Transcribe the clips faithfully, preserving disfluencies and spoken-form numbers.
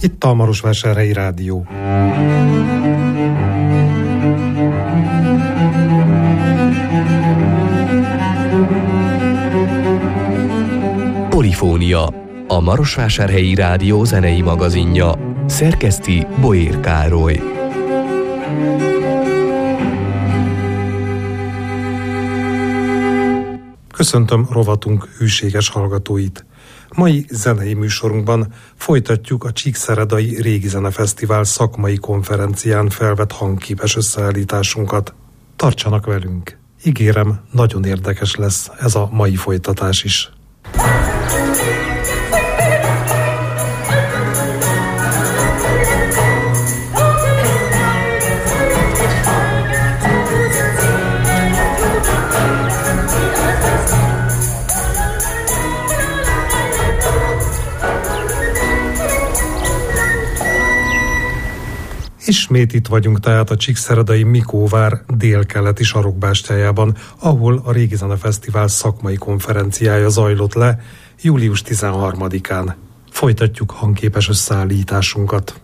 Itt a Marosvásárhelyi Rádió. Polifónia, a Marosvásárhelyi Rádió zenei magazinja. Szerkeszti Boér Károly. Köszöntöm rovatunk hűséges hallgatóit! Mai zenei műsorunkban folytatjuk a Csíkszeredai Régi Zenefesztivál szakmai konferencián felvett hangképes összeállításunkat. Tartsanak velünk! Ígérem, nagyon érdekes lesz ez a mai folytatás is. Ismét itt vagyunk tehát a Csíkszeredai Mikóvár délkeleti sarokbástyájában, ahol a Régi Zenefesztivál szakmai konferenciája zajlott le július tizenharmadikán. Folytatjuk hangképes összeállításunkat.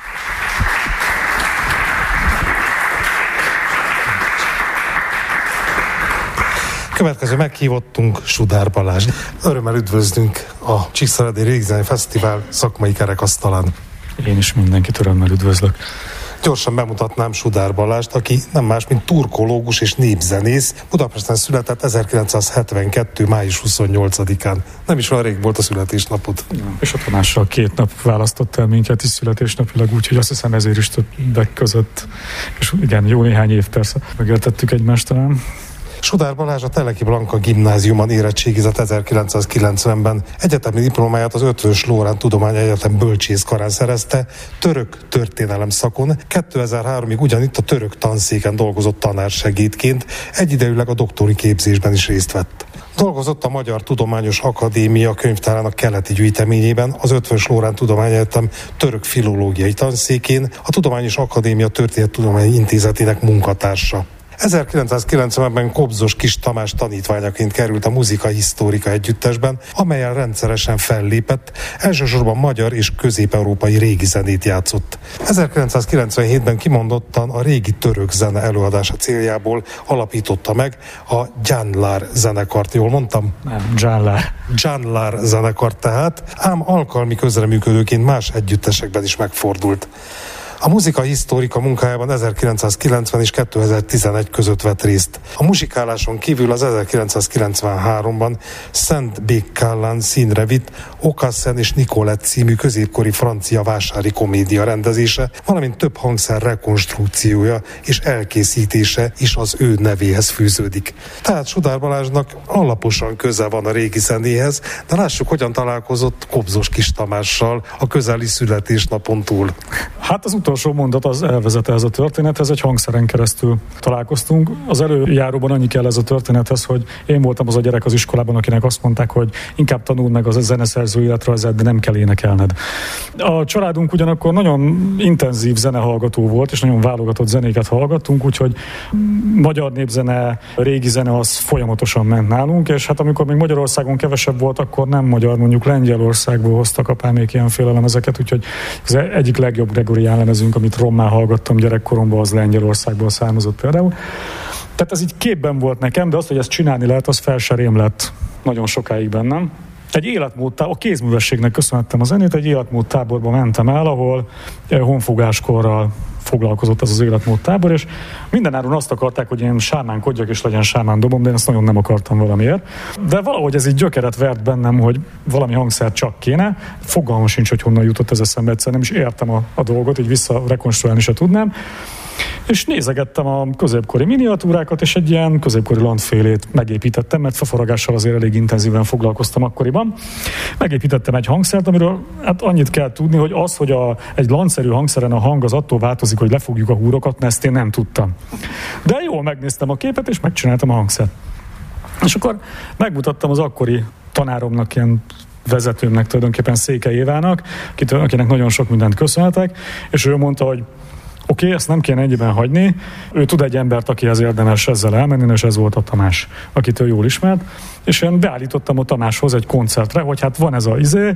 Következő meghívottunk Sudár Balázs. Örömmel üdvözlünk a Csíkszeredai Régi Zenefesztivál szakmai kerekasztalán. Én is mindenkit örömmel üdvözlök. Gyorsan bemutatnám Sudár Balást, aki nem más, mint turkológus és népzenész. Budapesten született ezerkilencszázhetvenkettő. május huszonnyolcadikán. Nem is olyan rég volt a születésnapod. Ja, és a tanással két nap választott el minket is születésnapilag, úgyhogy azt hiszem ezért is többek között. És igen, jó néhány év persze megértettük egymást talán. Sudár Balázs a Teleki Blanka gimnáziumban érettségizett ezerkilencszázkilencvenben. Egyetemi diplomáját az Eötvös Loránd Tudományegyetem bölcsészkarán szerezte, török történelem szakon. kétezer-háromig ugyanitt a török tanszéken dolgozott tanársegédként, egyidejűleg a doktori képzésben is részt vett. Dolgozott a Magyar Tudományos Akadémia könyvtárának keleti gyűjteményében, az Eötvös Loránd Tudományegyetem török filológiai tanszékén, a Tudományos Akadémia Történettudományi Intézetének munkatársa. ezerkilencszázkilencvenben Kobzos Kis Tamás tanítványaként került a Muzika Historika együttesben, amelyen rendszeresen fellépett, elsősorban magyar és közép-európai régi zenét játszott. ezerkilencszázkilencvenhétben kimondottan a régi török zene előadása céljából alapította meg a Gyanlar zenekart, jól mondtam? Nem, Gyanlar. Gyanlar zenekart tehát, ám alkalmi közreműködőként más együttesekben is megfordult. A Muzika Historika munkájában ezerkilencszázkilencven és kétezer-tizenegy között vett részt. A muzsikáláson kívül az ezerkilencszázkilencvenháromban Szent Békkálán színre vitt Aucassin és Nicolette című középkori francia vásári komédia rendezése, valamint több hangszer rekonstrukciója és elkészítése is az ő nevéhez fűződik. Tehát Sudár Balázsnak alaposan köze van a régi zenéhez, de lássuk, hogyan találkozott Kobzos Kis Tamással a közeli születésnapon túl. Hát az utolsó mondat az elvezet ez a történethez, egy hangszeren keresztül találkoztunk. Az előjáróban annyi kell ez a történethez, hogy én voltam az a gyerek az iskolában, akinek azt mondták, hogy inkább tanuld meg az a zeneszerző életrajzát, de nem kell énekelned. A családunk ugyanakkor nagyon intenzív zenehallgató volt, és nagyon válogatott zenéket hallgattunk, úgyhogy magyar népzene, régi zene az folyamatosan ment nálunk, és hát amikor még Magyarországon kevesebb volt, akkor nem magyar, mondjuk Lengyelországból hoztak apámék ilyenféle lemezeket, úgyhogy az egyik legjobb Gregorián lemezünk, amit rommá hallgattam gyerekkoromban, az Lengyelországból származott például. Tehát ez így képben volt nekem, de az, hogy ezt csinálni lehet, az fel se rém lett nagyon sokáig bennem. Egy életmód, a kézművességnek köszönhettem a zenét, egy életmód táborba mentem el, ahol honfogáskorral foglalkozott ez az életmód tábor, és mindenáron azt akarták, hogy én sámánkodjak, és legyen sámán dobom, de én ezt nagyon nem akartam valamiért. De valahogy ez így gyökeret vert bennem, hogy valami hangszer csak kéne. Fogalmam sincs, hogy honnan jutott ez eszembe, egyszer nem is értem a, a dolgot, így vissza rekonstruálni se tudnám. És nézegettem a középkori miniatúrákat, és egy ilyen középkori landfélét megépítettem, mert fafaragással azért elég intenzíven foglalkoztam akkoriban. Megépítettem egy hangszert, amiről hát annyit kell tudni, hogy az, hogy a, egy landszerű hangszeren a hang az attól változik, hogy lefogjuk a húrokat, ezt én nem tudtam. De jól megnéztem a képet, és megcsináltam a hangszert. És akkor megmutattam az akkori tanáromnak, ilyen vezetőmnek, tulajdonképpen Székely Évának, akinek nagyon sok mindent köszönhetek, és ő mondta, hogy oké, okay, ezt nem kéne ennyiben hagyni, ő tud egy embert, akihez érdemes ezzel elmenni, és ez volt a Tamás, akit ő jól ismert, és én beállítottam a Tamáshoz egy koncertre, hogy hát van ez a izé,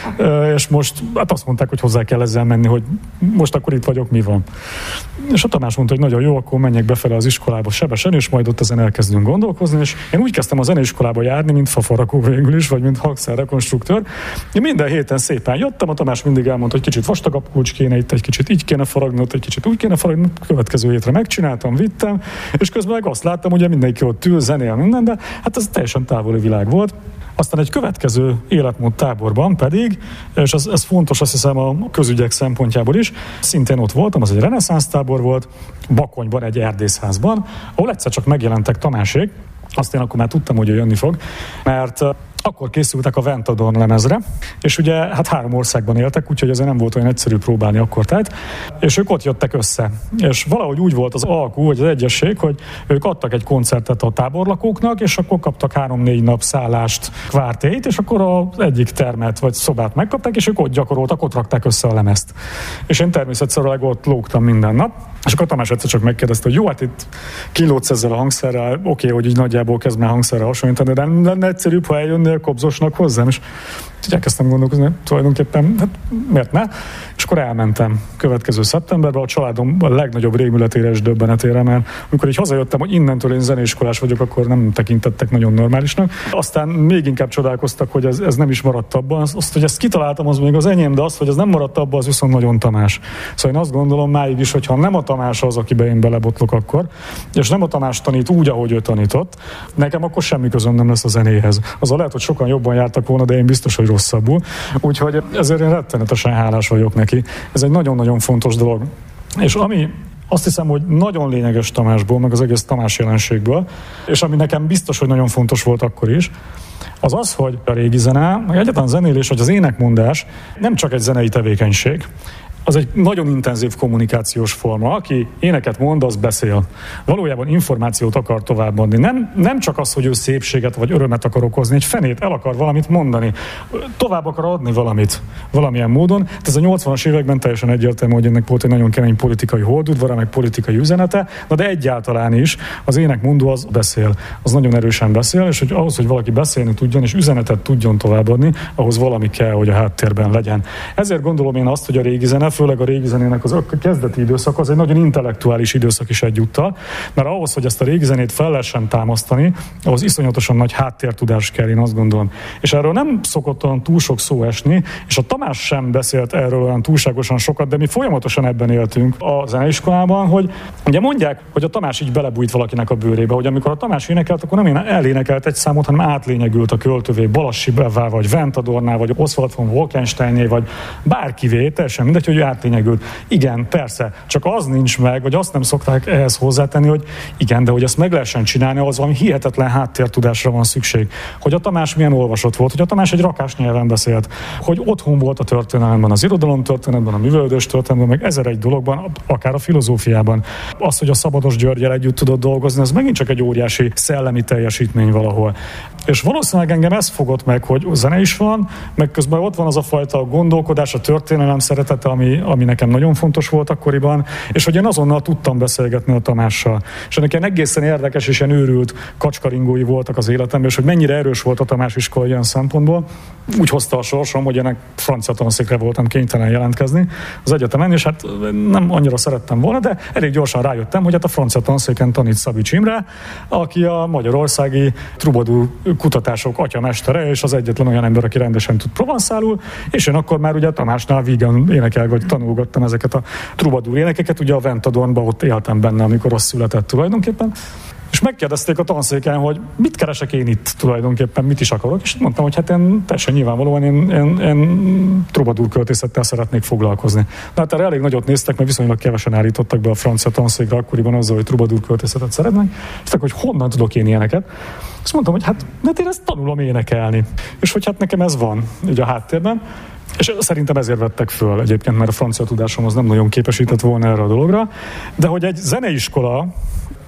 és most hát azt mondták, hogy hozzá kell ezzel menni, hogy most akkor itt vagyok, mi van. És a Tamás mondta, hogy nagyon jó, akkor menjek befele az iskolába sebesen, és majd ott ezen elkezdünk gondolkozni, és én úgy kezdtem a zeneiskolába járni, mint fafarakó végül is, vagy mint hangszerrekonstruktőr. Én minden héten szépen jöttem, a Tamás mindig elmondta, hogy kicsit vastagabb kulcs kéne, itt egy kicsit így kéne faragni, ott egy kicsit úgy kéne faragni, következő hétre megcsináltam, vittem, és közben meg azt láttam, hogy mindenki ott ül, zenél minden, de hát ez teljesen távoli világ volt. Aztán egy következő életmód táborban pedig, és ez, ez fontos azt hiszem a közügyek szempontjából is, szintén ott voltam, az egy reneszánsz tábor volt, Bakonyban, egy erdészházban, ahol egyszer csak megjelentek Tamásék, azt én akkor már tudtam, hogy ő jönni fog, mert akkor készültek a Ventadorn lemezre, és ugye hát három országban éltek, úgyhogy ezért nem volt olyan egyszerű próbálni akkor tehát, és ők ott jöttek össze. És valahogy úgy volt az alkú, hogy az egyesség, hogy ők adtak egy koncertet a táborlakóknak, és akkor kaptak három-négy nap szállást, kvártét, és akkor az egyik termet vagy szobát megkapták, és ők ott gyakoroltak, ott rakták össze a lemezt. És én természetszerűleg ott lógtam minden nap, és akkor Tamás egyszer csak megkérdezte, hogy jó, hát itt kilódsz ezzel a hangszerrel, oké, okay, hogy így nagyjából kezd már hangszerre hasonlítani, de nem lenne egyszerűbb, ha eljönnél Kobzosnak hozzám, és így elkezdtem gondolkozni, tulajdonképpen, hát miért ne? És akkor elmentem következő szeptemberben a családom a legnagyobb rémületére és döbbenetére, mert amikor így hazajöttem, hogy innentől én zeneiskolás vagyok, akkor nem tekintettek nagyon normálisnak. Aztán még inkább csodálkoztak, hogy ez, ez nem is maradt abban. Azt, hogy ezt kitaláltam, az még az enyém, de azt, hogy ez nem maradt abban, az viszont nagyon Tamás. Szóval én azt gondolom máig is, hogy ha nem a Tamás az, akibe én belebotlok akkor, és nem a Tamás tanít úgy, ahogy ő tanított, nekem akkor semmi közöm nem lesz a zenéhez. Azzal lehet, hogy sokan jobban jártak volna, de én biztos, hogy rosszabbul. Úgyhogy ezért én rettenetesen hálás vagyok neki. Ez egy nagyon-nagyon fontos dolog. És ami azt hiszem, hogy nagyon lényeges Tamásból, meg az egész Tamás jelenségből, és ami nekem biztos, hogy nagyon fontos volt akkor is, az az, hogy a régi zene, meg egyáltalán zenélés, vagy az énekmondás nem csak egy zenei tevékenység. Az egy nagyon intenzív kommunikációs forma. Aki éneket mond, az beszél. Valójában információt akar továbbadni. Nem, nem csak az, hogy ő szépséget vagy örömet akar okozni, egy fenét el akar valamit mondani. Tovább akar adni valamit valamilyen módon. Tehát ez a nyolcvanas években teljesen egyértelmű, hogy ennek volt egy nagyon kemény politikai holdudvara, meg politikai üzenete, na de egyáltalán is az énekmondó az beszél. Az nagyon erősen beszél, és hogy ahhoz, hogy valaki beszélni tudjon és üzenetet tudjon továbbadni, ahhoz valami kell, hogy a háttérben legyen. Ezért gondolom én azt, hogy a régi zene, főleg a régi zenének az kezdeti időszak, az egy nagyon intellektuális időszak is egyúttal, mert ahhoz, hogy ezt a régi zenét fel lehessen támasztani, ahhoz iszonyatosan nagy háttértudás kell, én azt gondolom. És erről nem szokott olyan túl sok szó esni, és a Tamás sem beszélt erről olyan túlságosan sokat, de mi folyamatosan ebben éltünk a zeneiskolában, hogy ugye mondják, hogy a Tamás így belebújt valakinek a bőrébe, hogy amikor a Tamás énekelt, akkor nem elénekelt egy számot, hanem átlényegült a költővé, Balassi Bevá, vagy Ventadornál, vagy Oswald von Wolkensteinné, vagy bárkivé, teljesen mindegy, hogy átlényegült. Igen, persze, csak az nincs meg, vagy azt nem szokták ehhez hozzátenni, hogy igen, de hogy ezt meg lehessen csinálni, az valami hihetetlen háttértudásra van szükség. Hogy a Tamás milyen olvasott volt, hogy a Tamás egy rakás nyelven beszélt, hogy otthon volt a történelemben, az irodalom történetben, a művelődés történetben, meg ezer egy dologban, akár a filozófiában. Az, hogy a Szabados Györggyel együtt tudott dolgozni, ez megint csak egy óriási szellemi teljesítmény valahol. És valószínűleg engem ez fogott meg, hogy zene is van, meg közben ott van az a fajta gondolkodás, a történelem szeretete, ami, ami nekem nagyon fontos volt akkoriban, és hogy én azonnal tudtam beszélgetni a Tamással. És ennek ilyen egészen érdekes és ilyen őrült kacskaringói voltak az életemben, és hogy mennyire erős volt a Tamás iskola ilyen szempontból. Úgy hozta a sorsom, hogy ennek francia tanszékre voltam kénytelen jelentkezni az egyetemen, és hát nem annyira szerettem volna, de elég gyorsan rájöttem, hogy hát a francia tanszéken tanít Szabics Imre, aki a magyarországi troubadour kutatások atyamestere, és az egyetlen olyan ember, aki rendesen tud provanszálul, és én akkor már ugye Tamásnál vígan énekel, vagy tanulgattam ezeket a troubadour énekeket, ugye a Ventadornban ott éltem benne, amikor az született tulajdonképpen. És megkérdezték a tanszéken, hogy mit keresek én itt tulajdonképpen, mit is akarok, és mondtam, hogy hát én teljesen nyilvánvalóan én, én, én troubadour költészettel szeretnék foglalkozni. De hát erre elég nagyot néztek, mert viszonylag kevesen állítottak be a francia tanszékre akkoriban azzal, hogy troubadour költészetet szeretnek, és hogy honnan tudok én ilyeneket. Azt mondtam, hogy hát mert én ezt tanulom énekelni. És hogy hát nekem ez van ugye a háttérben. És szerintem ezért vettek föl egyébként, mert a francia tudásom az nem nagyon képesített volna erre a dologra. De hogy egy zeneiskola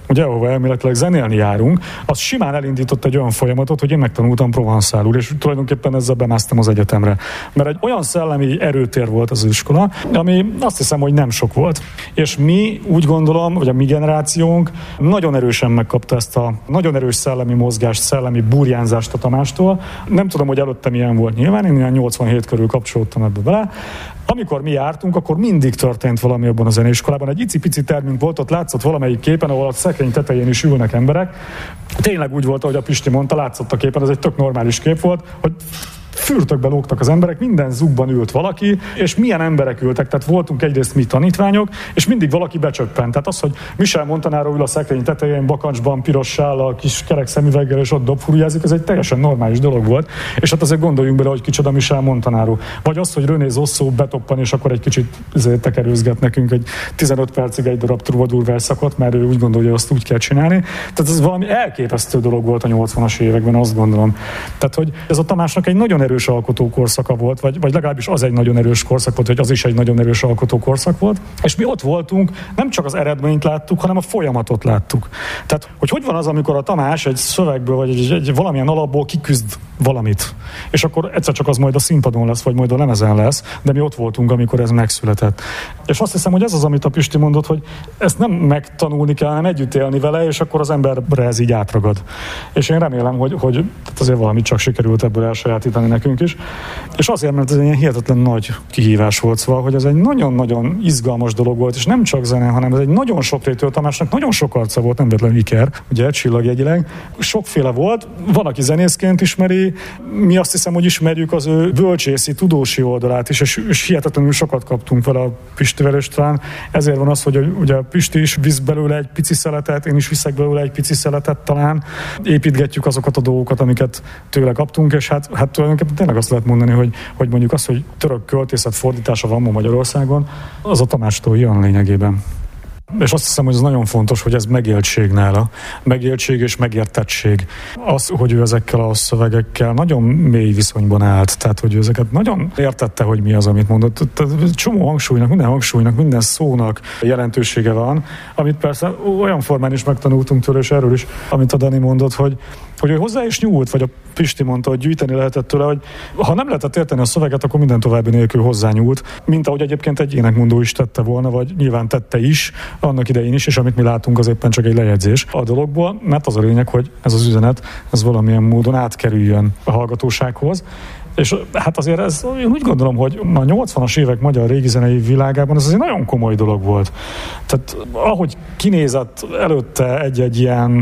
ugye ahova elméletileg zenélni járunk, az simán elindított egy olyan folyamatot, hogy én megtanultam provanszálul, és tulajdonképpen ezzel bemásztam az egyetemre. Mert egy olyan szellemi erőtér volt az iskola, ami azt hiszem, hogy nem sok volt. És mi úgy gondolom, hogy a mi generációnk nagyon erősen megkapta ezt a nagyon erős szellemi mozgást, szellemi burjánzást a Tamástól. Nem tudom, hogy előtte milyen volt nyilván, én ilyen nyolcvanhét körül kapcsolódtam ebbe bele. Amikor mi jártunk, akkor mindig történt valami abban a zeneiskolában. Egy icipici termünk volt, ott látszott valamelyik képen, ahol a szekrény tetején is ülnek emberek. Tényleg úgy volt, ahogy a Pisti mondta, látszott a képen, ez egy tök normális kép volt, hogy fürtökbe lógtak az emberek, minden zugban ült valaki, és milyen emberek ültek, tehát voltunk egyrészt mi tanítványok, és mindig valaki becsöppent. Tehát az, hogy Michel Montanaro ül a szekrény tetején, bakancsban, piros sállal, kis kerek szemüveggel, és ott dobfúrjázik, ez egy teljesen normális dolog volt. És hát azért gondoljunk bele, hogy kicsoda Michel Montanaro. Vagy az, hogy René Zosszó betoppan, és akkor egy kicsit tekerőzget nekünk egy tizenöt percig egy darab Troubadour verszakot, mert ő úgy gondolja, hogy azt úgy kell csinálni. Tehát ez valami elképesztő dolog volt a nyolcvanas években, azt gondolom. Tehát, hogy ez a Tamásnak egy nagyon erős alkotókorszaka volt, vagy, vagy legalábbis az egy nagyon erős korszak volt, vagy az is egy nagyon erős alkotókorszak volt, és mi ott voltunk, nem csak az eredményt láttuk, hanem a folyamatot láttuk. Tehát, hogy hogy van az, amikor a Tamás egy szövegből, vagy egy, egy valamilyen alapból kiküzd valamit, és akkor egyszer csak az majd a színpadon lesz, vagy majd a lemezen lesz, de mi ott voltunk, amikor ez megszületett. És azt hiszem, hogy ez az, amit a Pisti mondott, hogy ezt nem megtanulni kell, hanem együtt élni vele, és akkor az emberre ez így átragad. És én remélem, hogy, hogy azért valamit csak sikerült ebből elsajátítani nekünk is. És azért, mert ez egy ilyen hihetetlen nagy kihívás volt, szóval, hogy ez egy nagyon-nagyon izgalmas dolog volt, és nem csak zene, hanem ez egy nagyon sokrétű, Tamásnak nagyon sok arca volt, nem véletlenül Iker, ugye csillagjegyileg. Sokféle volt, van, aki zenészként ismeri, mi azt hiszem, hogy ismerjük az ő bölcsészi, tudósi oldalát is, és, és hihetetlenül sokat kaptunk vele a Pistivel, és talán ezért van az, hogy ugye a Pisti is visz belőle egy pici szeletet, én is viszek belőle egy pici szeletet talán, építgetjük azokat a dolgokat, amiket tőle kaptunk, és hát, hát tulajdonképpen tényleg azt lehet mondani, hogy, hogy mondjuk az, hogy török költészet fordítása van ma Magyarországon, az a Tamástól jön lényegében. És azt hiszem, hogy ez nagyon fontos, hogy ez megéltség nála. Megéltség és megértettség. Az, hogy ő ezekkel a szövegekkel nagyon mély viszonyban állt. Tehát, hogy ő ezeket nagyon értette, hogy mi az, amit mondott. Tehát csomó hangsúlynak, minden hangsúlynak, minden szónak jelentősége van, amit persze olyan formán is megtanultunk tőle, és erről is, amit a Dani mondott, hogy hogy ő hozzá is nyúlt, vagy a Pisti mondta, hogy gyűjteni lehetett tőle, hogy ha nem lehetett érteni a szöveget, akkor minden további nélkül hozzányúlt, mint ahogy egyébként egy énekmondó is tette volna, vagy nyilván tette is, annak idején is, és amit mi látunk, az éppen csak egy lejegyzés a dologból, mert az a lényeg, hogy ez az üzenet, ez valamilyen módon átkerüljön a hallgatósághoz. És hát azért ez, én úgy gondolom, hogy a nyolcvanas évek magyar régi zenei világában ez azért nagyon komoly dolog volt. Tehát ahogy kinézett előtte egy-egy ilyen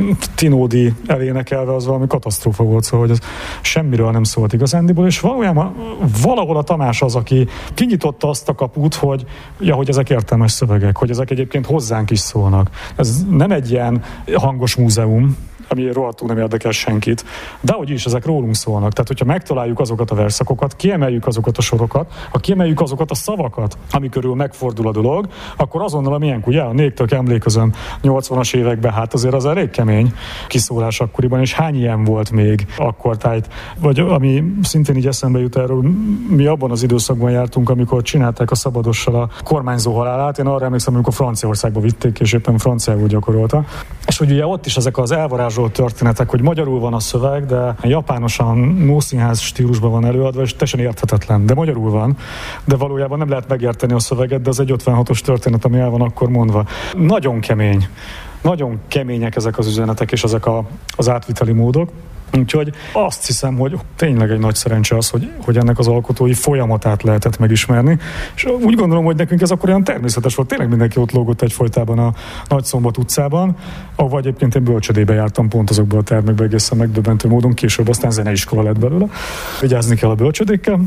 Tinódi elénekelve, az valami katasztrófa volt, szóval hogy ez semmiről nem szólt igazándiból, és valójában valahol a Tamás az, aki kinyitotta azt a kaput, hogy, ja, hogy ezek értelmes szövegek, hogy ezek egyébként hozzánk is szólnak. Ez nem egy ilyen hangos múzeum, ami rohadtul nem érdekel senkit, de hogy is, ezek rólunk szólnak. Tehát, hogyha megtaláljuk azokat a verszakokat, kiemeljük azokat a sorokat, ha kiemeljük azokat a szavakat, ami körül megfordul a dolog, akkor azonnal a miénk, ugye, a Négtök emlékezem nyolcvanas években, hát azért az elég kemény kiszólás akkoriban, és hány ilyen volt még akkor tájt. Vagy ami szintén így eszembe jut erről, mi abban az időszakban jártunk, amikor csinálták a Szabadossal a kormányzó halálát. Én arra emlékszem, amikor Franciaországba vitték, és éppen franciául gyakorolta. És hogy ugye ott is ezek az elvarázsolt történetek, hogy magyarul van a szöveg, de japánosan nószínház stílusban van előadva, és teljesen érthetetlen, de magyarul van, de valójában nem lehet megérteni a szöveget, de az egy ötvenhatos történet, ami el van akkor mondva. Nagyon kemény. Nagyon kemények ezek az üzenetek, és ezek a, az átviteli módok. Úgyhogy azt hiszem, hogy tényleg egy nagy szerencse az, hogy, hogy ennek az alkotói folyamatát lehetett megismerni. És úgy gondolom, hogy nekünk ez akkor olyan természetes volt. Tényleg mindenki ott lógott egyfolytában a Nagyszombat utcában, ahol egyébként én bölcsödébe jártam pont azokban a termekben egészen megdöbbentő módon, később aztán zeneiskola lett belőle. Vigyázni kell a bölcsödékkel.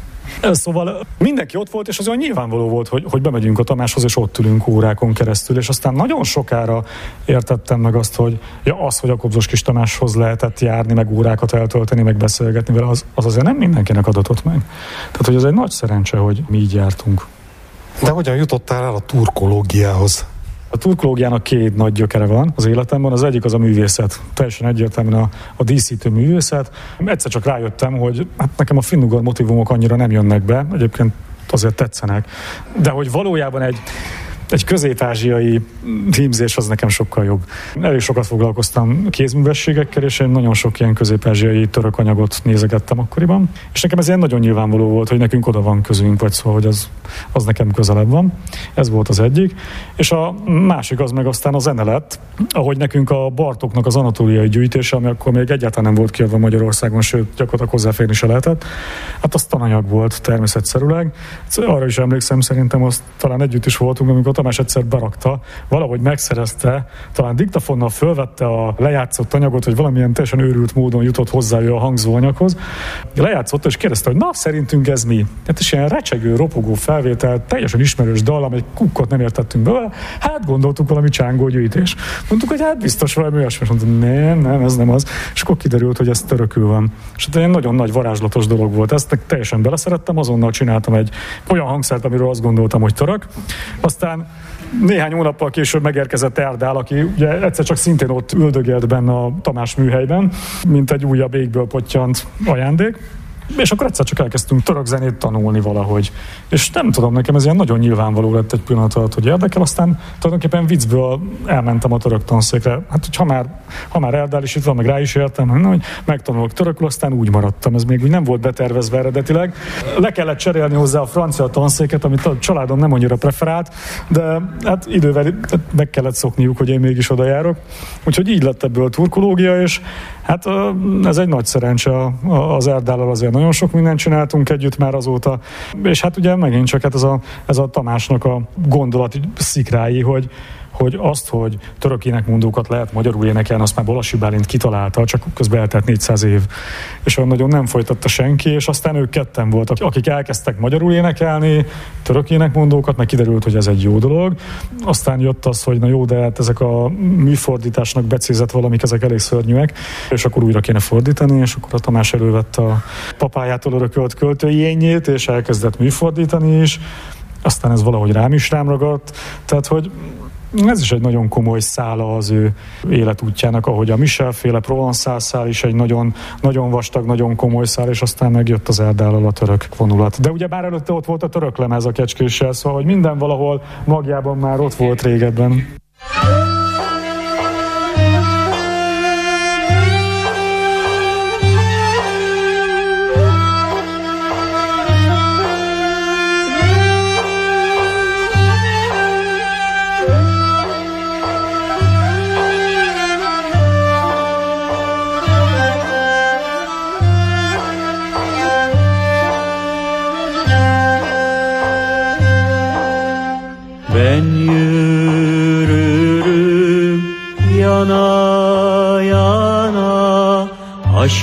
Szóval mindenki ott volt, és az olyan nyilvánvaló volt, hogy, hogy bemegyünk a Tamáshoz, és ott ülünk órákon keresztül, és aztán nagyon sokára értettem meg azt, hogy ja, az, hogy a Kobzos Kis Tamáshoz lehetett járni, meg órákat eltölteni, meg beszélgetni vele, az, az azért nem mindenkinek adatott meg. Tehát, hogy ez egy nagy szerencse, hogy mi így jártunk. De hogyan jutottál el a turkológiához? A turkológiának két nagy gyökere van az életemben, az egyik az a művészet. Teljesen egyértelműen a, a díszítő művészet. Egyszer csak rájöttem, hogy hát nekem a finnugar motivumok annyira nem jönnek be, egyébként azért tetszenek, de hogy valójában egy egy közép-ázsiai hímzés az nekem sokkal jobb. Elég sokat foglalkoztam kézművességekkel, és én nagyon sok ilyen közép-ázsiai török anyagot nézegettem akkoriban. És nekem ez ilyen nagyon nyilvánvaló volt, hogy nekünk oda van közünk, vagy szóval, hogy az, az nekem közelebb van. Ez volt az egyik. És a másik az meg aztán a zene lett, ahogy nekünk a Bartóknak az anatóliai gyűjtése, ami akkor még egyáltalán nem volt kiadva Magyarországon, sőt, gyakorlatilag hozzáférni se lehetett. Hát az tananyag volt természetszerűleg. Arra is emlékszem, szerintem azt talán együtt is voltunk, amikor Tamás egyszer berakta, valahogy megszerezte, talán diktafonnal fölvette a lejátszott anyagot, hogy valamilyen teljesen őrült módon jutott hozzá ő a hangzóanyaghoz. Lejátszott, és kérdezte, hogy na, szerintünk ez mi? Hát is ilyen recsegő, ropogó felvétel, teljesen ismerős dal, amely kukkot nem értettünk bele. Hát gondoltuk valami csángó gyűjtés. Mondtuk, hogy hát biztos valami olyasmi. Mondtuk, nem, nem, ez nem az. És akkor kiderült, hogy ez törökül van. És hát egy nagyon nagy varázslatos dolog volt. Ezt teljesen beleszerettem, azonnal csináltam egy olyan hangszert, amiről azt gondoltam, hogy török. Aztán néhány hónappal később megérkezett Erdál, aki ugye egyszer csak szintén ott üldögélt benne a Tamás műhelyben, mint egy újabb égből pottyant ajándék. És akkor egyszer csak elkezdtünk török zenét tanulni valahogy. És nem tudom, nekem ez ilyen nagyon nyilvánvaló lett egy pillanat alatt, hogy érdekel, aztán tulajdonképpen viccből elmentem a török tanszékre. Hát, hogy ha már, ha már Erdál is itt van, meg rá is értem, hogy megtanulok törökül, aztán úgy maradtam. Ez még úgy nem volt betervezve eredetileg. Le kellett cserélni hozzá a francia tanszéket, amit a családom nem annyira preferált, de hát idővel meg kellett szokniuk, hogy én mégis oda járok. Úgyhogy így lett ebből turkológia, és hát ez egy nagy szerencse az Erdállal, azért nagyon sok mindent csináltunk együtt már azóta, és hát ugye megint csak hát ez, a, ez a Tamásnak a gondolati szikrái, hogy, hogy azt, hogy török énekmondókat lehet magyarul énekelni, azt már Balassi Bálint kitalálta, csak közben eltelt négyszáz év, és olyan nagyon nem folytatta senki, és aztán ők ketten voltak, akik elkezdtek magyarul énekelni, török énekmondókat, meg kiderült, hogy ez egy jó dolog. Aztán jött az, hogy na jó, de hát ezek a műfordításnak becézett valamik, ezek elég szörnyűek, és akkor újra kéne fordítani, és akkor a Tamás elővette a papájától örökölt költői énjét, és elkezdett műfordítani is. Aztán ez valahogy rám is rám ragadt, tehát hogy ez is egy nagyon komoly szála az ő életútjának, ahogy a Michel-féle Provençal szál is egy nagyon, nagyon vastag, nagyon komoly szál, és aztán megjött az Erdállal a török vonulat. De ugye bár előtte ott volt a török lemez a Kecskéssel, szóval hogy minden valahol magjában már ott volt régebben. Ben yürürüm yana yana, aşk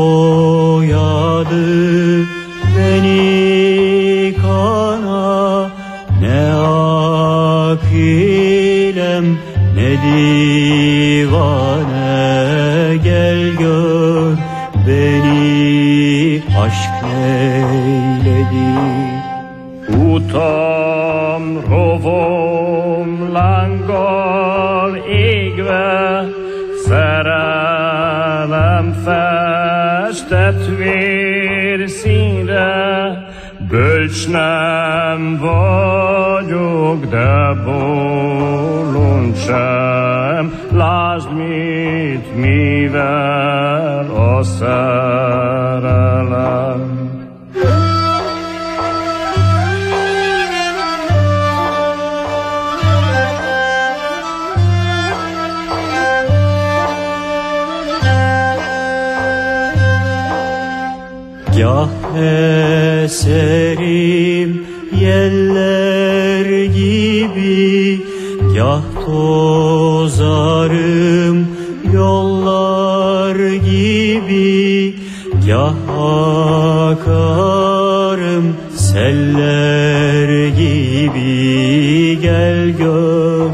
boyadı beni kana. Ne akilem ne divane, gel gör beni aşk neyledi. Utam rovom lánggal égve, szerelem festett vérszínre. Bölcs nem vagyok, de bolond sem. Lásd, mit mivel a szerelem. Gah eserim yeller gibi, gah tozarım yollar gibi, gah akarım seller gibi. Gel gör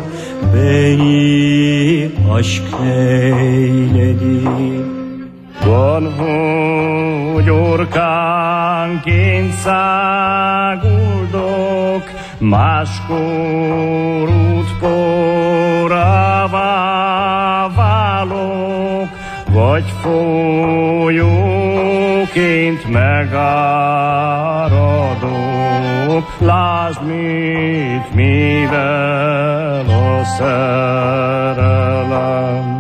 beni aşk neyledi. Van gyurkánként száguldok, máskor útporává válok, vagy folyóként megáradok. lásd, mit mivel a szerelem.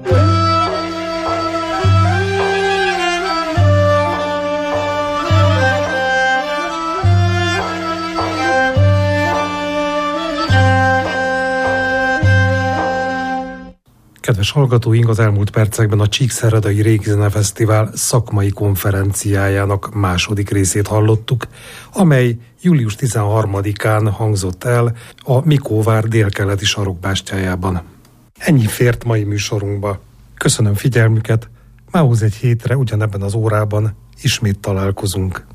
Kedves hallgatóink, az elmúlt percekben a Csíkszeredai Régi Zenefesztivál szakmai konferenciájának második részét hallottuk, amely július tizenharmadikán hangzott el a Mikóvár délkeleti sarokbástyájában. Ennyi fért mai műsorunkba. Köszönöm figyelmüket, mához egy hétre ugyanebben az órában ismét találkozunk.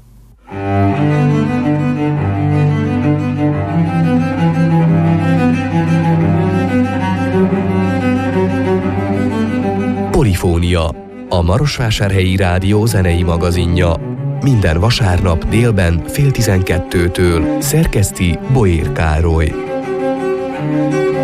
Polifónia, a Marosvásárhelyi Rádió zenei magazinja. Minden vasárnap délben fél tizenkettőtől szerkeszti Boér Károly.